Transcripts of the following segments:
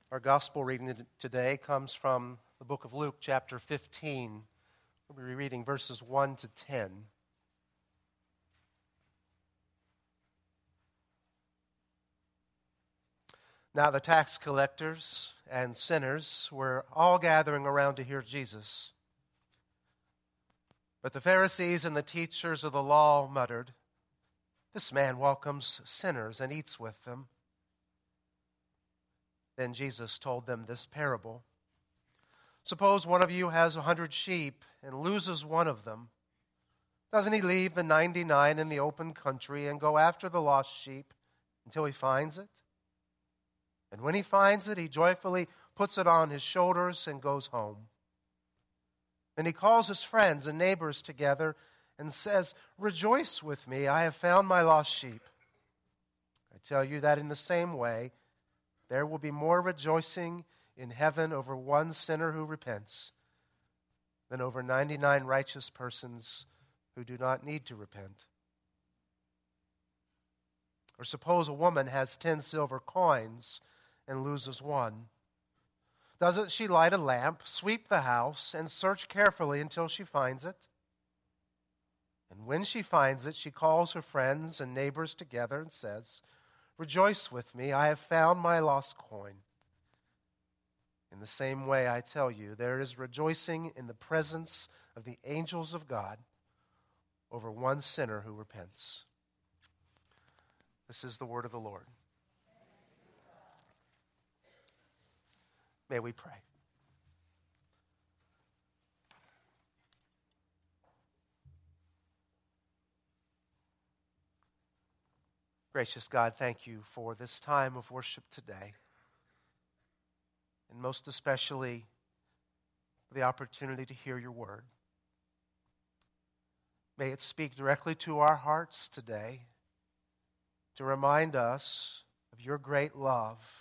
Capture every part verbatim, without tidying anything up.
Our gospel reading today comes from the book of Luke, chapter fifteen. We'll be reading verses one to ten. Now the tax collectors and sinners were all gathering around to hear Jesus. But the Pharisees and the teachers of the law muttered, "This man welcomes sinners and eats with them." Then Jesus told them this parable. Suppose one of you has a hundred sheep and loses one of them. Doesn't he leave the ninety-nine in the open country and go after the lost sheep until he finds it? And when he finds it, he joyfully puts it on his shoulders and goes home. Then he calls his friends and neighbors together and says, "Rejoice with me, I have found my lost sheep." I tell you that in the same way, there will be more rejoicing in heaven over one sinner who repents than over ninety-nine righteous persons who do not need to repent. Or suppose a woman has ten silver coins and loses one. Doesn't she light a lamp, sweep the house, and search carefully until she finds it? And when she finds it, she calls her friends and neighbors together and says, "Rejoice with me, I have found my lost coin." In the same way, I tell you, there is rejoicing in the presence of the angels of God over one sinner who repents. This is the word of the Lord. May we pray. Gracious God, thank you for this time of worship today, and most especially for the opportunity to hear your word. May it speak directly to our hearts today to remind us of your great love.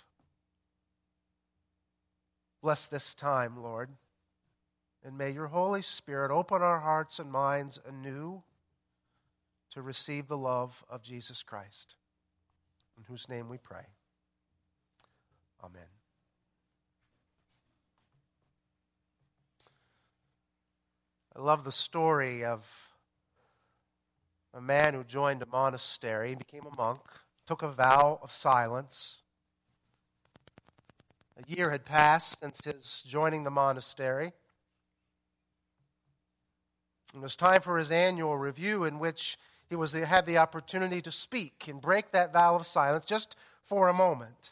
Bless this time, Lord, and may your Holy Spirit open our hearts and minds anew to receive the love of Jesus Christ, in whose name we pray. Amen. I love the story of a man who joined a monastery, became a monk, took a vow of silence. A year had passed since his joining the monastery. It was time for his annual review, in which he was had the opportunity to speak and break that vow of silence just for a moment.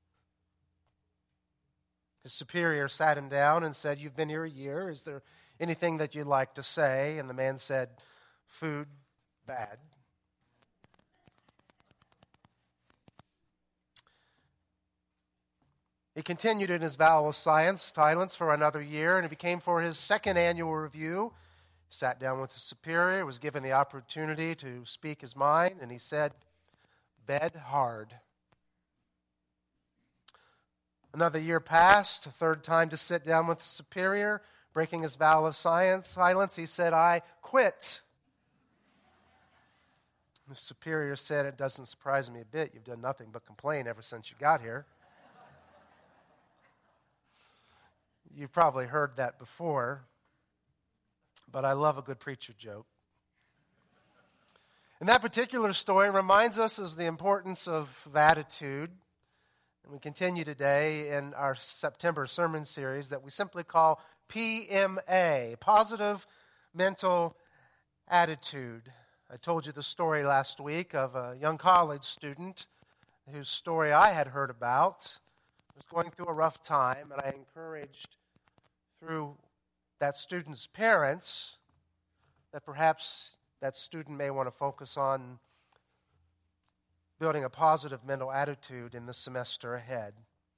His superior sat him down and said, "You've been here a year. Is there anything that you'd like to say?" And the man said, "Food, bad." He continued in his vow of silence for another year, and it became for his second annual review. He sat down with his superior, was given the opportunity to speak his mind, and he said, "Bed hard." Another year passed, a third time to sit down with the superior, breaking his vow of silence, he said, "I quit." The superior said, "It doesn't surprise me a bit. You've done nothing but complain ever since you got here." You've probably heard that before, but I love a good preacher joke. And that particular story reminds us of the importance of attitude. And we continue today in our September sermon series that we simply call P M A, Positive Mental Attitude. I told you the story last week of a young college student whose story I had heard about. He was going through a rough time, and I encouraged through that student's parents that perhaps that student may want to focus on building a positive mental attitude in the semester ahead.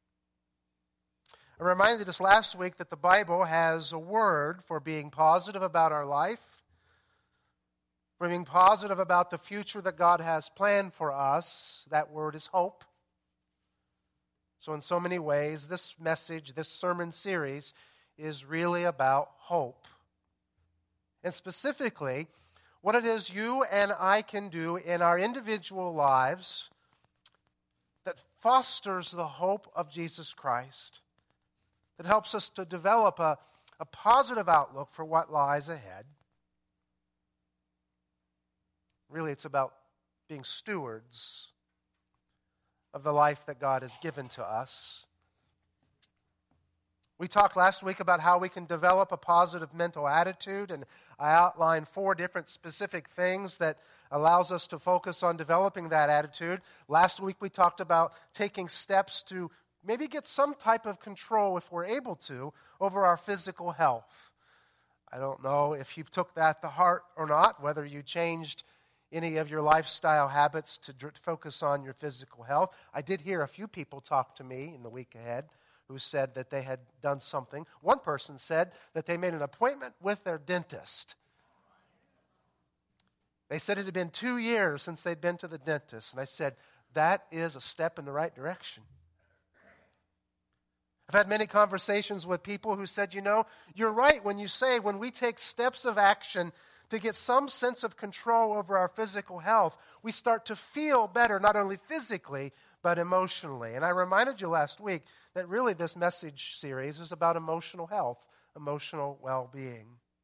I reminded us last week that the Bible has a word for being positive about our life, for being positive about the future that God has planned for us. That word is hope. So in so many ways, this message, this sermon series, is really about hope. And specifically, what it is you and I can do in our individual lives that fosters the hope of Jesus Christ, that helps us to develop a, a positive outlook for what lies ahead. Really, it's about being stewards of the life that God has given to us. We talked last week about how we can develop a positive mental attitude, and I outlined four different specific things that allows us to focus on developing that attitude. Last week we talked about taking steps to maybe get some type of control, if we're able to, over our physical health. I don't know if you took that to heart or not, whether you changed any of your lifestyle habits to dr- focus on your physical health. I did hear a few people talk to me in the week ahead who said that they had done something. One person said that they made an appointment with their dentist. They said it had been two years since they'd been to the dentist. And I said, that is a step in the right direction. I've had many conversations with people who said, you know, you're right when you say when we take steps of action to get some sense of control over our physical health, we start to feel better, not only physically, but emotionally. And I reminded you last week that really this message series is about emotional health, emotional well-being.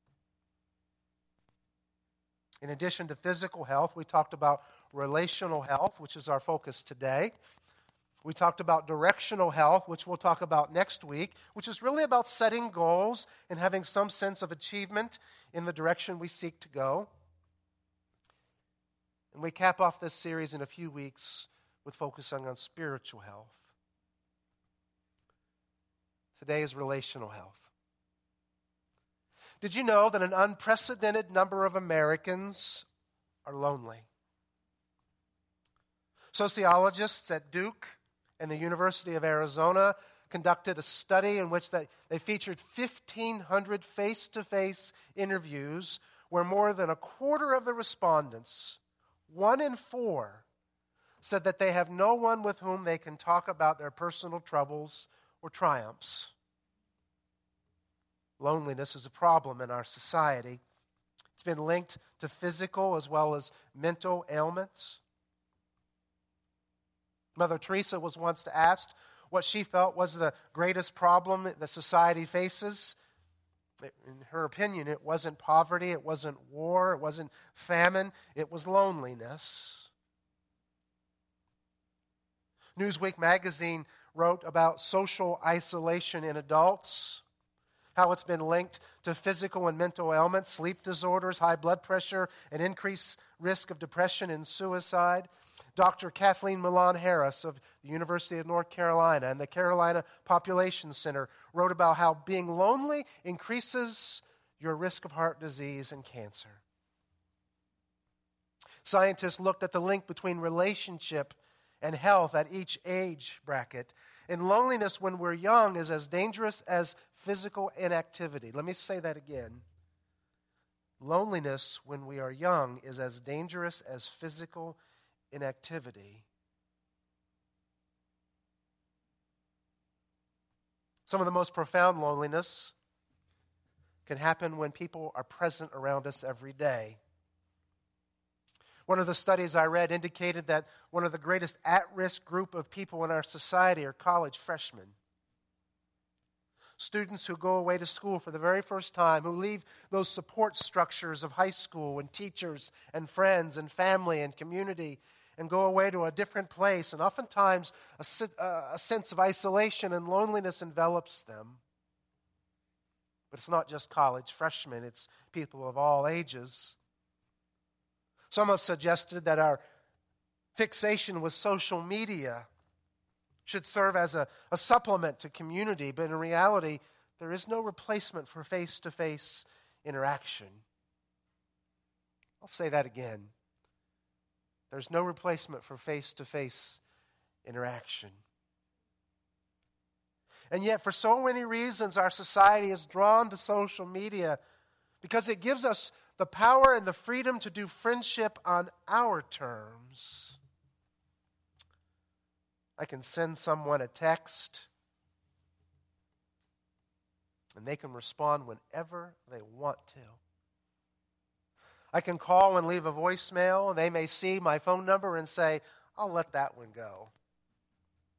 In addition to physical health, we talked about relational health, which is our focus today. We talked about directional health, which we'll talk about next week, which is really about setting goals and having some sense of achievement in the direction we seek to go. And we cap off this series in a few weeks with focusing on spiritual health. Today is relational health. Did you know that an unprecedented number of Americans are lonely? Sociologists at Duke and the University of Arizona conducted a study in which they, they featured fifteen hundred face-to-face interviews where more than a quarter of the respondents, one in four, said that they have no one with whom they can talk about their personal troubles or triumphs. Loneliness is a problem in our society. It's been linked to physical as well as mental ailments. Mother Teresa was once asked what she felt was the greatest problem that society faces. In her opinion, it wasn't poverty, it wasn't war, it wasn't famine, it was loneliness. Newsweek magazine wrote about social isolation in adults, how it's been linked to physical and mental ailments, sleep disorders, high blood pressure, and increased risk of depression and suicide. Doctor Kathleen Milan Harris of the University of North Carolina and the Carolina Population Center wrote about how being lonely increases your risk of heart disease and cancer. Scientists looked at the link between relationship and health at each age bracket. And loneliness when we're young is as dangerous as physical inactivity. Let me say that again. Loneliness when we are young is as dangerous as physical inactivity. Some of the most profound loneliness can happen when people are present around us every day. One of the studies I read indicated that one of the greatest at-risk group of people in our society are college freshmen. Students who go away to school for the very first time, who leave those support structures of high school and teachers and friends and family and community and go away to a different place. And oftentimes a, a sense of isolation and loneliness envelops them. But it's not just college freshmen, it's people of all ages. Some have suggested that our fixation with social media should serve as a, a supplement to community, but in reality, there is no replacement for face-to-face interaction. I'll say that again. There's no replacement for face-to-face interaction. And yet, for so many reasons, our society is drawn to social media because it gives us the power and the freedom to do friendship on our terms. I can send someone a text, and they can respond whenever they want to. I can call and leave a voicemail, and they may see my phone number and say, I'll let that one go.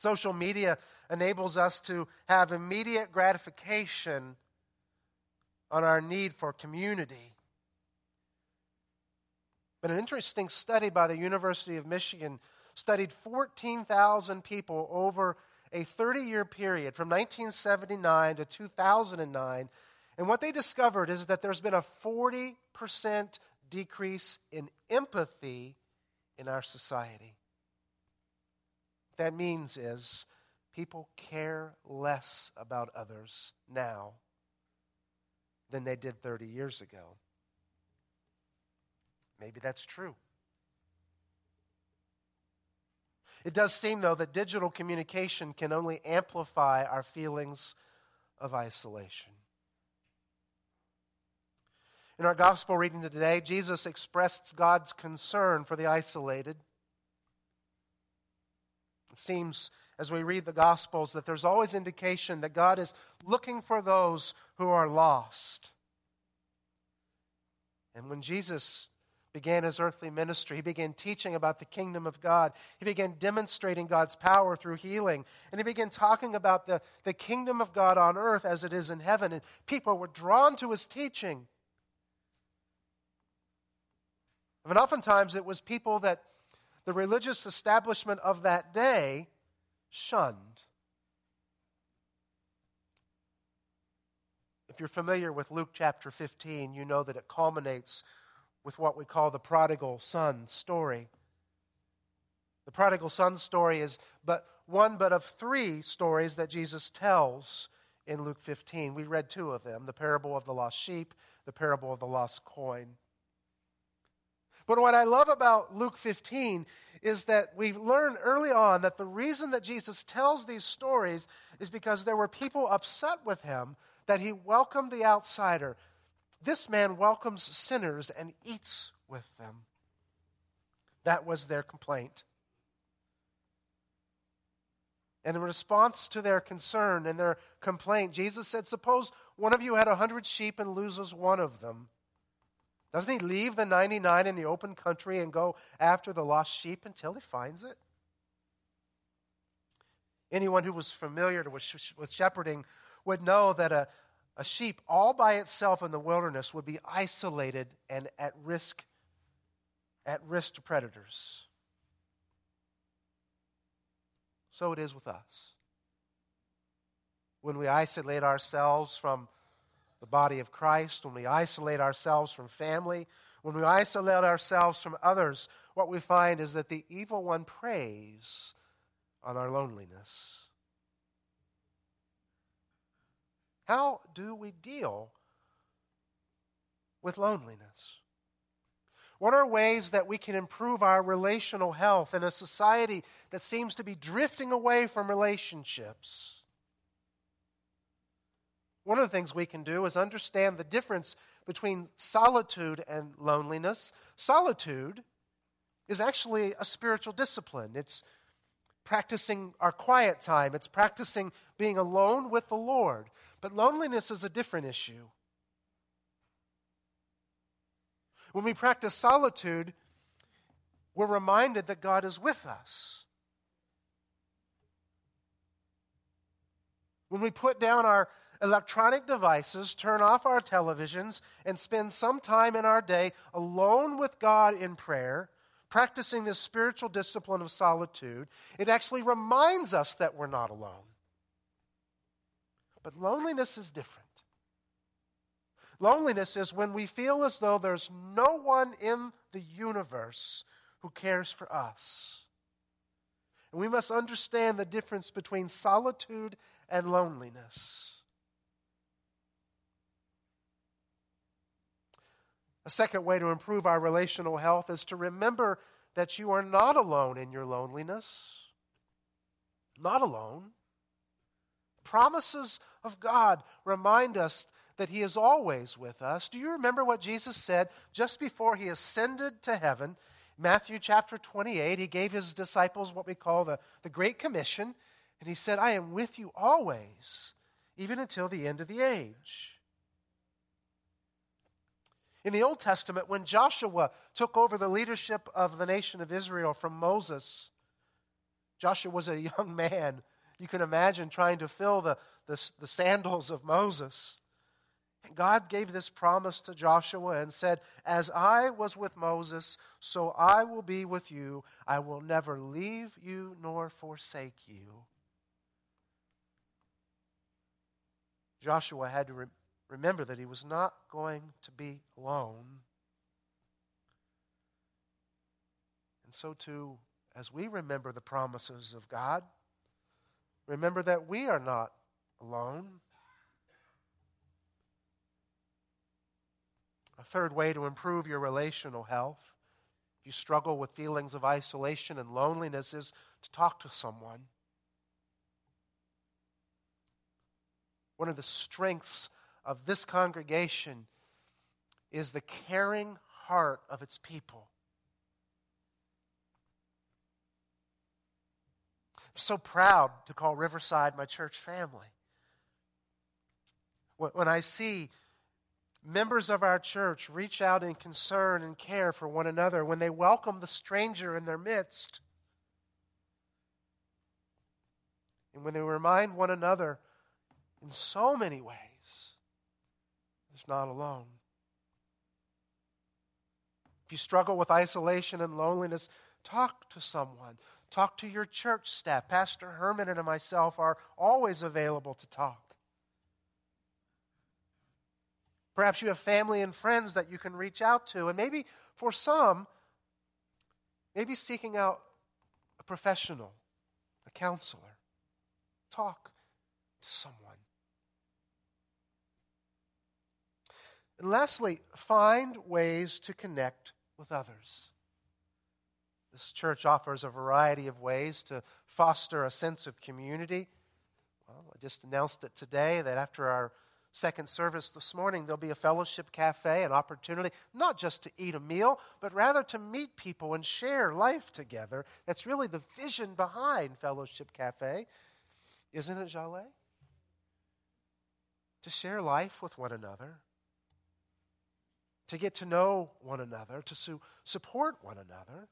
Social media enables us to have immediate gratification on our need for community. But an interesting study by the University of Michigan studied fourteen thousand people over a thirty-year period from nineteen seventy-nine to two thousand nine. And what they discovered is that there's been a forty percent decrease in empathy in our society. What that means is people care less about others now than they did thirty years ago. Maybe that's true. It does seem, though, that digital communication can only amplify our feelings of isolation. In our gospel reading today, Jesus expressed God's concern for the isolated. It seems, as we read the Gospels, that there's always indication that God is looking for those who are lost. And when Jesus began his earthly ministry, he began teaching about the kingdom of God. He began demonstrating God's power through healing. And he began talking about the, the kingdom of God on earth as it is in heaven. And people were drawn to his teaching. And oftentimes it was people that the religious establishment of that day shunned. If you're familiar with Luke chapter fifteen, you know that it culminates with what we call the prodigal son story. The prodigal son story is but one but of three stories that Jesus tells in Luke fifteen. We read two of them, the parable of the lost sheep, the parable of the lost coin. But what I love about Luke fifteen is that we learn early on that the reason that Jesus tells these stories is because there were people upset with him that he welcomed the outsider. This man welcomes sinners and eats with them. That was their complaint. And in response to their concern and their complaint, Jesus said, suppose one of you had a hundred sheep and loses one of them. Doesn't he leave the ninety-nine in the open country and go after the lost sheep until he finds it? Anyone who was familiar with, with shepherding would know that a, a sheep all by itself in the wilderness would be isolated and at risk, at risk to predators. So it is with us. When we isolate ourselves from the body of Christ, when we isolate ourselves from family, when we isolate ourselves from others, what we find is that the evil one preys on our loneliness. How do we deal with loneliness? What are ways that we can improve our relational health in a society that seems to be drifting away from relationships? One of the things we can do is understand the difference between solitude and loneliness. Solitude is actually a spiritual discipline. It's practicing our quiet time. It's practicing being alone with the Lord. But loneliness is a different issue. When we practice solitude, we're reminded that God is with us. When we put down our electronic devices, turn off our televisions, and spend some time in our day alone with God in prayer, practicing this spiritual discipline of solitude, it actually reminds us that we're not alone. But loneliness is different. Loneliness is when we feel as though there's no one in the universe who cares for us. And we must understand the difference between solitude and loneliness. A second way to improve our relational health is to remember that you are not alone in your loneliness. Not alone. Promises of God remind us that He is always with us. Do you remember what Jesus said just before He ascended to heaven? Matthew chapter twenty-eight, He gave His disciples what we call the, the Great Commission. And He said, I am with you always, even until the end of the age. In the Old Testament, when Joshua took over the leadership of the nation of Israel from Moses, Joshua was a young man. You can imagine trying to fill the, the, the sandals of Moses. And God gave this promise to Joshua and said, as I was with Moses, so I will be with you. I will never leave you nor forsake you. Joshua had to re- remember that he was not going to be alone. And so too, as we remember the promises of God, remember that we are not alone. A third way to improve your relational health, if you struggle with feelings of isolation and loneliness, is to talk to someone. One of the strengths of this congregation is the caring heart of its people. I'm so proud to call Riverside my church family. When I see members of our church reach out in concern and care for one another, when they welcome the stranger in their midst, and when they remind one another in so many ways, it's not alone. If you struggle with isolation and loneliness, talk to someone. Talk to your church staff. Pastor Herman and myself are always available to talk. Perhaps you have family and friends that you can reach out to. And maybe for some, maybe seeking out a professional, a counselor. Talk to someone. And lastly, find ways to connect with others. This church offers a variety of ways to foster a sense of community. Well, I just announced it today that after our second service this morning, there'll be a fellowship cafe, an opportunity not just to eat a meal, but rather to meet people and share life together. That's really the vision behind Fellowship Cafe. Isn't it, Jaleh? To share life with one another, to get to know one another, to su- support one another.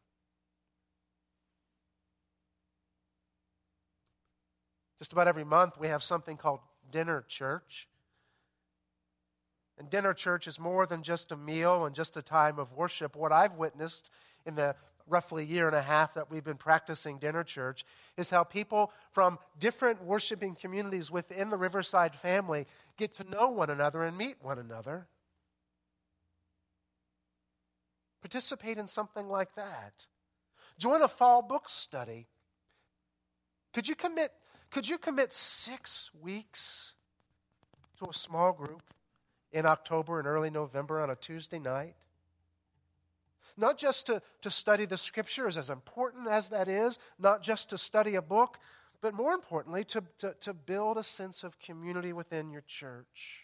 Just about every month we have something called Dinner Church. And Dinner Church is more than just a meal and just a time of worship. What I've witnessed in the roughly year and a half that we've been practicing Dinner Church is how people from different worshiping communities within the Riverside family get to know one another and meet one another. Participate in something like that. Join a fall book study. Could you commit, could you commit six weeks to a small group in October and early November on a Tuesday night? Not just to, to study the Scriptures, as important as that is, not just to study a book, but more importantly, to, to, to build a sense of community within your church.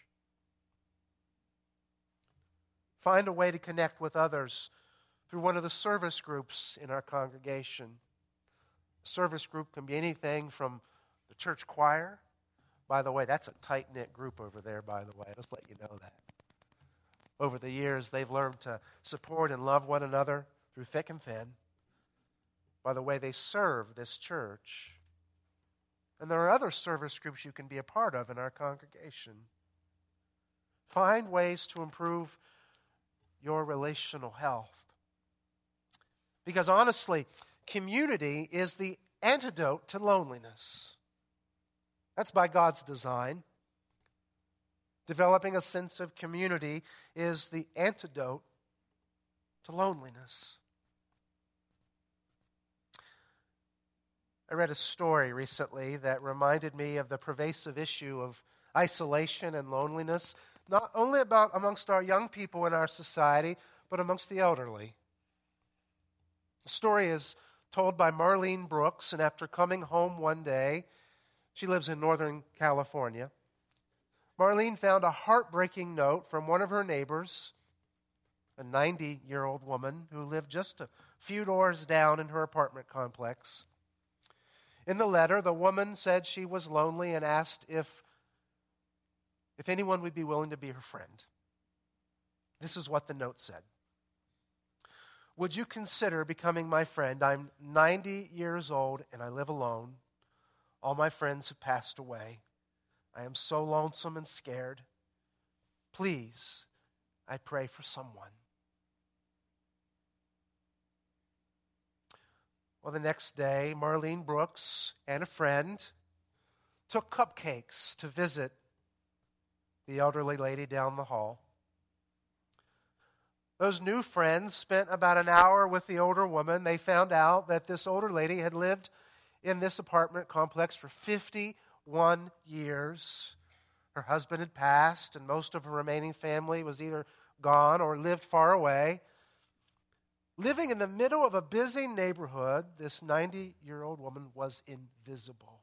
Find a way to connect with others through one of the service groups in our congregation. A service group can be anything from the church choir. By the way, that's a tight-knit group over there, by the way. Just let you know that. Over the years, they've learned to support and love one another through thick and thin by the way they serve this church. And there are other service groups you can be a part of in our congregation. Find ways to improve your relational health. Because honestly, community is the antidote to loneliness. That's by God's design. Developing a sense of community is the antidote to loneliness. I read a story recently that reminded me of the pervasive issue of isolation and loneliness, not only about amongst our young people in our society, but amongst the elderly. The story is told by Marlene Brooks, and after coming home one day, she lives in Northern California, Marlene found a heartbreaking note from one of her neighbors, a ninety-year-old woman who lived just a few doors down in her apartment complex. In the letter, the woman said she was lonely and asked if, if anyone would be willing to be her friend. This is what the note said. would you consider becoming my friend? I'm ninety years old and I live alone. All my friends have passed away. I am so lonesome and scared. Please, I pray for someone. Well, the next day, Marlene Brooks and a friend took cupcakes to visit the elderly lady down the hall. Those new friends spent about an hour with the older woman. They found out that this older lady had lived in this apartment complex for fifty-one years. Her husband had passed, and most of her remaining family was either gone or lived far away. Living in the middle of a busy neighborhood, this ninety-year-old woman was invisible.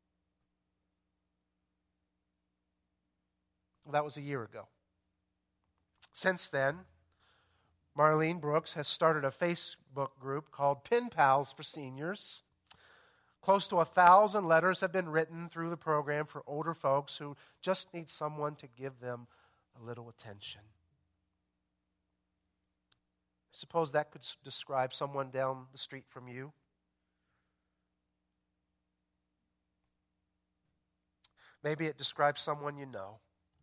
Well, that was a year ago. Since then, Marlene Brooks has started a Facebook group called Pen Pals for Seniors. Close to a thousand letters have been written through the program for older folks who just need someone to give them a little attention. I suppose that could describe someone down the street from you. Maybe it describes someone you know.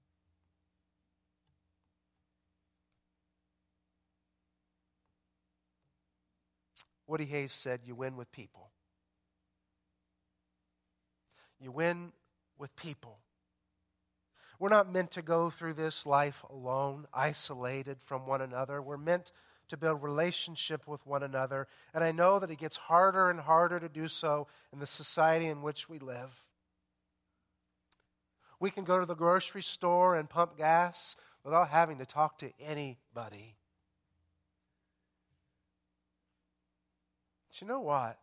Woody Hayes said, "You win with people." You win with people. We're not meant to go through this life alone, isolated from one another. We're meant to build relationship with one another. And I know that it gets harder and harder to do so in the society in which we live. We can go to the grocery store and pump gas without having to talk to anybody. But you know what?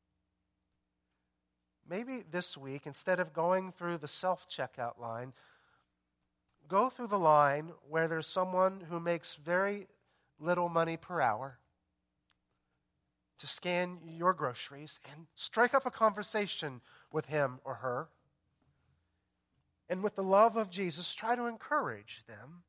Maybe this week, instead of going through the self-checkout line, go through the line where there's someone who makes very little money per hour to scan your groceries and strike up a conversation with him or her. And with the love of Jesus, try to encourage them.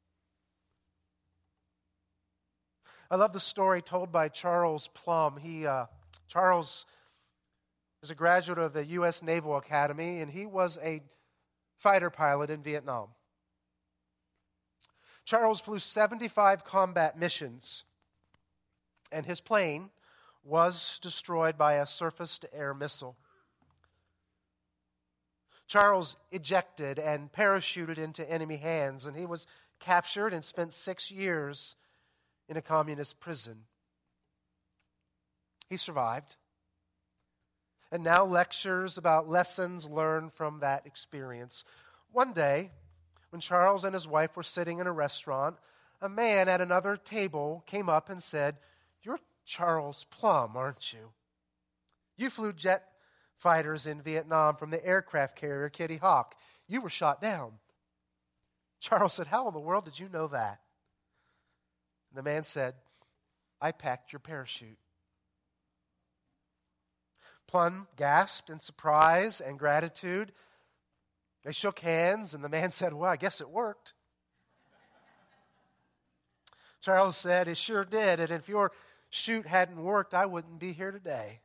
I love the story told by Charles Plum. He, uh, Charles is a graduate of the U S Naval Academy, and he was a fighter pilot in Vietnam. Charles flew seventy-five combat missions, and his plane was destroyed by a surface-to-air missile. Charles ejected and parachuted into enemy hands, and he was captured and spent six years in a communist prison. He survived, and now lectures about lessons learned from that experience. One day, when Charles and his wife were sitting in a restaurant, a man at another table came up and said, "You're Charles Plum, aren't you? You flew jet fighters in Vietnam from the aircraft carrier Kitty Hawk. You were shot down." Charles said, "How in the world did you know that?" And the man said, "I packed your parachute." Plum gasped in surprise and gratitude. They shook hands, and the man said, "Well, I guess it worked." Charles said, "It sure did, and if your chute hadn't worked, I wouldn't be here today."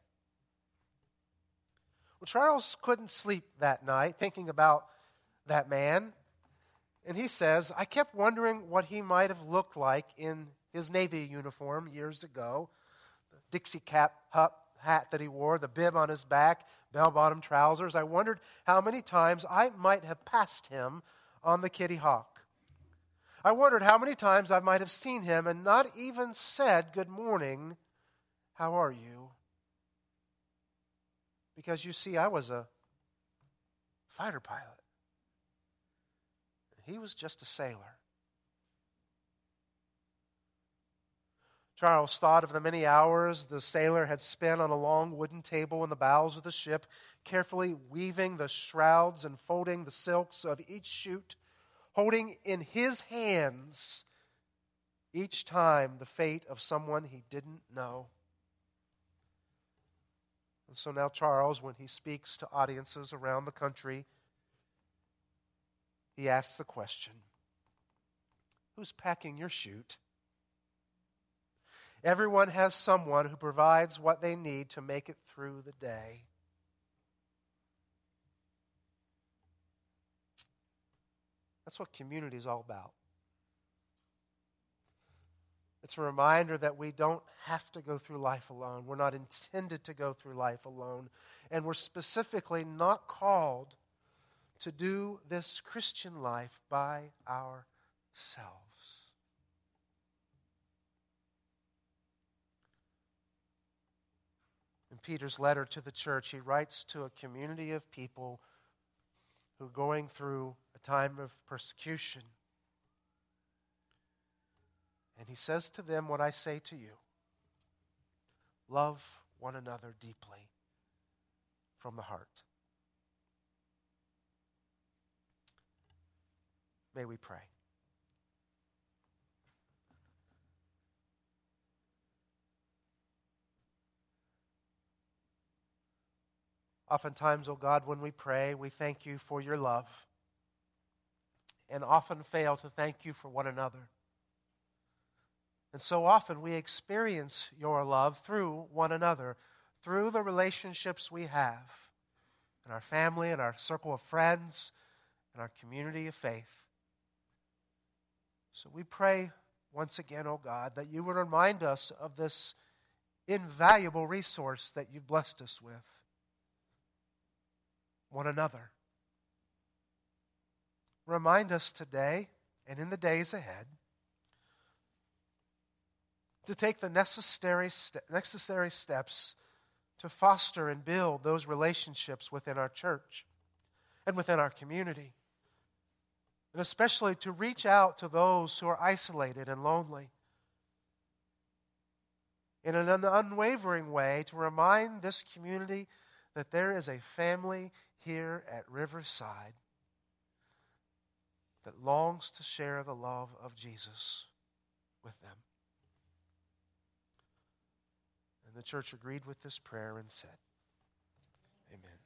Well, Charles couldn't sleep that night thinking about that man. And he says, "I kept wondering what he might have looked like in his Navy uniform years ago. The Dixie cap hat that he wore, the bib on his back, bell-bottom trousers. I wondered how many times I might have passed him on the Kitty Hawk. I wondered how many times I might have seen him and not even said, 'Good morning, how are you?' Because you see, I was a fighter pilot. He was just a sailor." Charles thought of the many hours the sailor had spent on a long wooden table in the bows of the ship, carefully weaving the shrouds and folding the silks of each chute, holding in his hands each time the fate of someone he didn't know. And so now Charles, when he speaks to audiences around the country, he asks the question, "Who's packing your chute?" Everyone has someone who provides what they need to make it through the day. That's what community is all about. It's a reminder that we don't have to go through life alone. We're not intended to go through life alone. And we're specifically not called to do this Christian life by ourselves. In Peter's letter to the church, he writes to a community of people who are going through a time of persecution. And he says to them what I say to you: love one another deeply from the heart. May we pray. Oftentimes, O God, when we pray, we thank you for your love, and often fail to thank you for one another. And so often we experience your love through one another, through the relationships we have in our family, in our circle of friends, in our community of faith. So we pray once again, O God, that you would remind us of this invaluable resource that you've blessed us with: one another. Remind us today and in the days ahead to take the necessary, st- necessary steps to foster and build those relationships within our church and within our community. And especially to reach out to those who are isolated and lonely. In an unwavering way, to remind this community that there is a family here at Riverside that longs to share the love of Jesus with them. And the church agreed with this prayer and said, Amen.